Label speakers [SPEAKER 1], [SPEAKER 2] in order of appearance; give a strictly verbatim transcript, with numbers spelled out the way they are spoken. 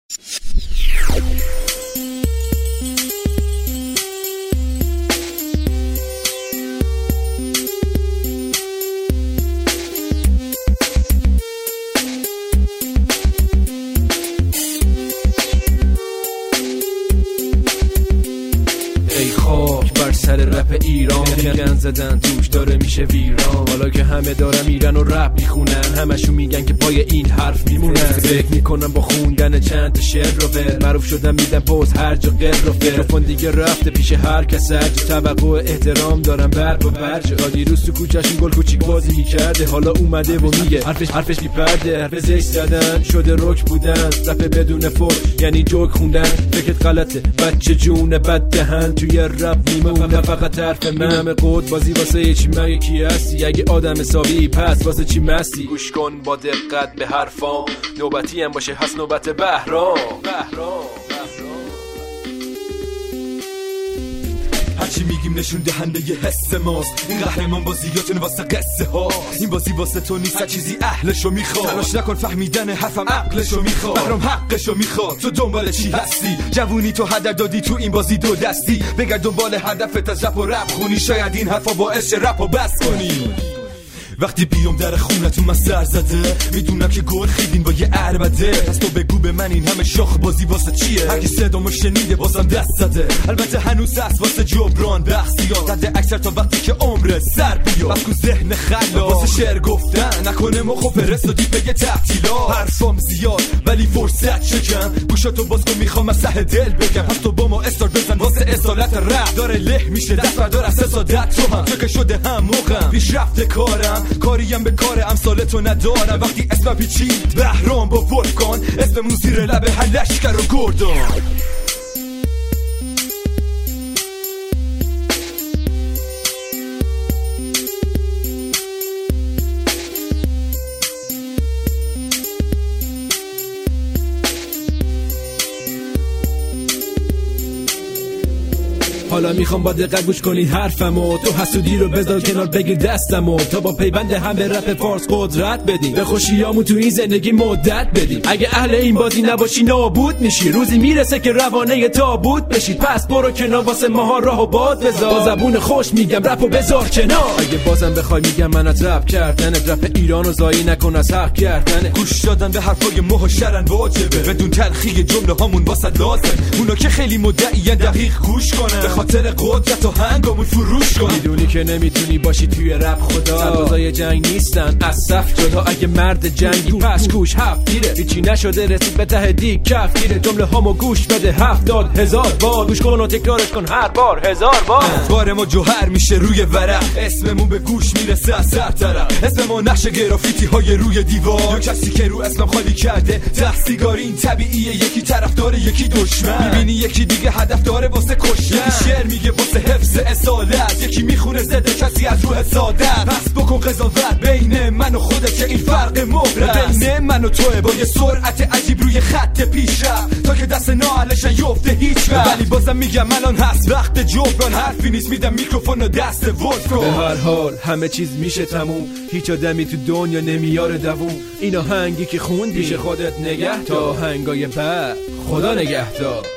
[SPEAKER 1] ای خاک بر سر رپ ایران، گن زدن توش داره میشه ویران. حالا که همه دارن میرن و رپ میخونن، همشون میگن که پای این حرف میمونن. فکر میکنم با خوندن چند تا شعر رو ور معروف شدم، میدن پوز هر جا قر و فر. دیگه رفته پیش هر کس، هر جا توقع احترام دارن بر با برج. دیروز تو کوچه‌شون گل کوچیک بازی میکرده، حالا اومده و میگه حرفش حرفش بی پرده. حرف زشت زدن شده رک بودن، رپ بدون فور یعنی جوک خوندن. فکرت غلطه بچه جون بد دهن، توی رپ میمونه فقط حرف من. همه قد بازی واسه چی مگه کی هستی؟ اگه آدم حسابی پس واسه چی مستی؟ گوش کن با دقت به حرفام، نوبتی هم باشه هست نوبت بهرام. بهرام
[SPEAKER 2] هرچی میگیم نشون دهنده ی حس ماست. این قهرمان بازیاتون واسه قصه ها، این بازی واسه تو نیست، چیزی اهلشو میخواد. تلاش نکن فهمیدن حرفم عقلشو میخواد. بهرام حقشو میخواد. تو دنبال چی هستی؟ جوونی تو هدر دادی تو این بازی دو دستی. بگرد دنبال هدفت از رپ و رپ خونی، شاید این حرفا باعث شه رپ و بس کنی. وقتی بیام در خونتون من سر زده، میدونم که گل خیدین با یه عربده. پس تو بگو به من این همه شاخ بازی واسه چیه؟ هرکی صدامو شنیده بازم دست زده. البته هنوز هست واسه جبران بحثیات، زده اکثر تا وقتی که عمر سر بیاد. بس کو ذهن خلاق واسه شعر گفتن، نکنه مخو فرستادی بگه تعطیلات. حرفام زیاد ولی فرصت چکم، گوشاتو باز کن میخوام از ته دل بگم. پس تو با ما استار بزن واسه اصالت رپ. داره له میشه دست بردار از حسادت تو هم، چه شده هم موقعم پیشرفت کارم. کاریم به کار امثال تو ندارم. وقتی اسمم پیچید بهرام با ولکان، اسممون زیر لب هر لشکر و گردان.
[SPEAKER 1] حالا میخوام با دقت گوش کنید حرفمو، تو حسودی رو بذار کنار بگیر دستمو، تا با پیوند هم به رپ فارس قدرت بدیم، به خوشیامون تو این زندگی مدت بدیم. اگه اهل این بازی نباشی نابود میشی، روزی میرسه که روانه تابوت بشید. پس برو کنار واسه ماها راهو باد بذار، با زبون خوش میگم رپو بذار کنار. اگه بازم بخوای میگم من از رپ کردن، رپ ایرانو زایی نکن از حق کردن.
[SPEAKER 2] گوش دادن به حرفای ماه شرن واجبه، بدون تلخی جمله هامون واسه لازم. اونا که خیلی مدعیان دقیق گوش کنن، خاطر قدرت و هنگامون فروش کن.
[SPEAKER 1] میدونی که نمیتونی باشی توی رپ خدا، سربازای جنگ نیستن از صف جدا. اگه مرد جنگی پس گوش هفت گیره، هیچی نشده رسید به ته دیگ کف گیره. جمله هامو گوش بده هفتاد هزار بار، گوش کن و تکرارش کن هر بار هزار بار.
[SPEAKER 2] بار ما جوهر میشه روی ورق، اسممون به گوش میرسه از هر طرف. اسم ما نقش گرافیتی های روی دیوار، یا کسی که رو اسمم خالی کرده ته سیگاری. این طبیعیه، یکی طرفدار یکی دشمن، میبینی یکی دیگه هدف داره واسه کشتن. میگه واسه حفظ اصالت، یکی میخونه زده کسی از روح سادت. پس بکن قضاوت بین من و خودت که این فرق مهره بین من و توه، با یه سرعت عجیب روی خط پیش رفت تا که دست نااهلشن یفته هیچ وقت. ولی بازم میگم الان هست وقت جبران، حرفی نیست میدم میکروفون و دست ولف.
[SPEAKER 1] به هر حال همه چیز میشه تموم، هیچ آدمی تو دنیا نمیاره دووم. این آهنگی که خوندی پیش خودت نگه تا آهنگای بعد خدا نگهدار.